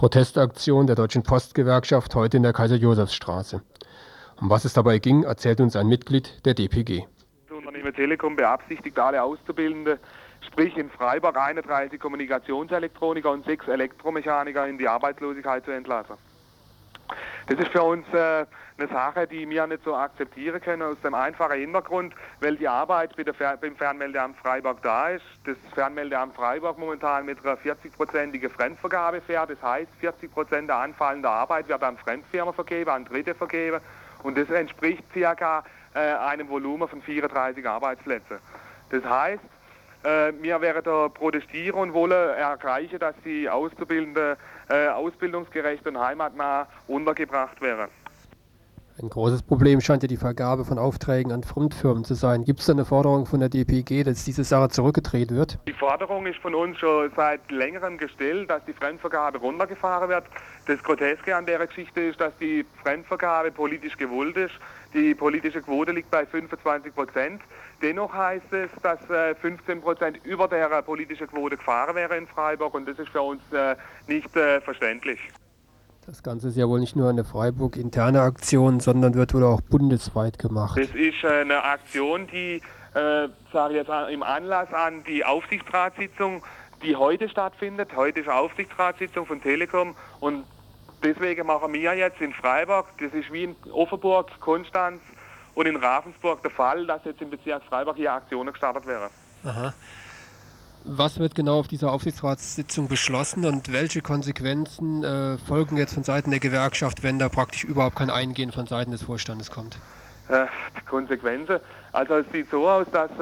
Protestaktion der Deutschen Postgewerkschaft heute in der Kaiser-Josefs-Straße. Um was es dabei ging, erzählt uns ein Mitglied der DPG. Das Unternehmen Telekom beabsichtigt, alle Auszubildende, sprich in Freiburg 31 Kommunikationselektroniker und 6 Elektromechaniker in die Arbeitslosigkeit zu entlassen. Das ist für uns eine Sache, die wir nicht so akzeptieren können, aus dem einfachen Hintergrund, weil die Arbeit beim Fernmeldeamt Freiburg da ist. Das Fernmeldeamt Freiburg momentan mit einer 40-prozentige Fremdvergabe fährt. Das heißt, 40% der anfallenden Arbeit wird an Fremdfirmen vergeben, an Dritte vergeben. Und das entspricht ca. Einem Volumen von 34 Arbeitsplätzen. Das heißt, wir werden da protestieren und wollen erreichen, dass die Auszubildenden ausbildungsgerecht und heimatnah untergebracht werden. Ein großes Problem scheint ja die Vergabe von Aufträgen an Fremdfirmen zu sein. Gibt es da eine Forderung von der DPG, dass diese Sache zurückgedreht wird? Die Forderung ist von uns schon seit längerem gestellt, dass die Fremdvergabe runtergefahren wird. Das Groteske an der Geschichte ist, dass die Fremdvergabe politisch gewollt ist. Die politische Quote liegt bei 25%. Dennoch heißt es, dass 15% über der politischen Quote gefahren wäre in Freiburg und das ist für uns nicht verständlich. Das Ganze ist ja wohl nicht nur eine Freiburg-interne Aktion, sondern wird wohl auch bundesweit gemacht. Das ist eine Aktion, die, sage ich jetzt im Anlass an die Aufsichtsratssitzung, die heute stattfindet. Heute ist eine Aufsichtsratssitzung von Telekom und deswegen machen wir jetzt in Freiburg, das ist wie in Offenburg, Konstanz und in Ravensburg der Fall, dass jetzt im Bezirk Freiburg hier Aktionen gestartet werden. Aha. Was wird genau auf dieser Aufsichtsratssitzung beschlossen und welche Konsequenzen folgen jetzt von Seiten der Gewerkschaft, wenn da praktisch überhaupt kein Eingehen von Seiten des Vorstandes kommt? Die Konsequenzen, also es sieht so aus, dass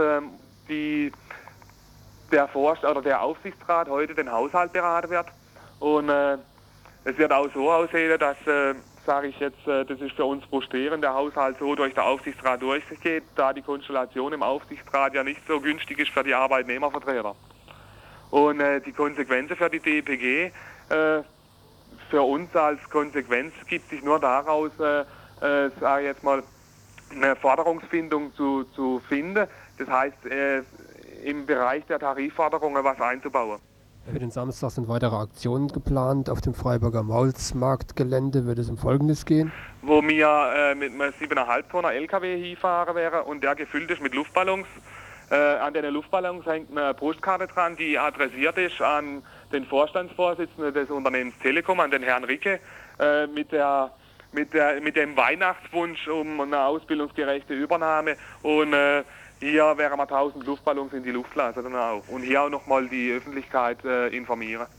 der Aufsichtsrat heute den Haushalt beraten wird und es wird auch so aussehen, dass, sage ich jetzt, das ist für uns frustrierend, der Haushalt so durch den Aufsichtsrat durchgeht, da die Konstellation im Aufsichtsrat ja nicht so günstig ist für die Arbeitnehmervertreter. Und die Konsequenzen für die DPG, für uns als Konsequenz gibt sich nur daraus, sage ich jetzt mal, eine Forderungsfindung zu finden. Das heißt, im Bereich der Tarifforderungen was einzubauen. Für den Samstag sind weitere Aktionen geplant. Auf dem Freiburger Maulsmarktgelände wird es um Folgendes gehen. Wo wir mit einem 7,5 Tonner LKW hinfahren werden und der gefüllt ist mit Luftballons. An den Luftballons hängt eine Postkarte dran, die adressiert ist an den Vorstandsvorsitzenden des Unternehmens Telekom, an den Herrn Ricke, mit dem Weihnachtswunsch um eine ausbildungsgerechte Übernahme. Und hier werden wir 1000 Luftballons in die Luft lassen dann auch. Und hier auch nochmal die Öffentlichkeit informieren.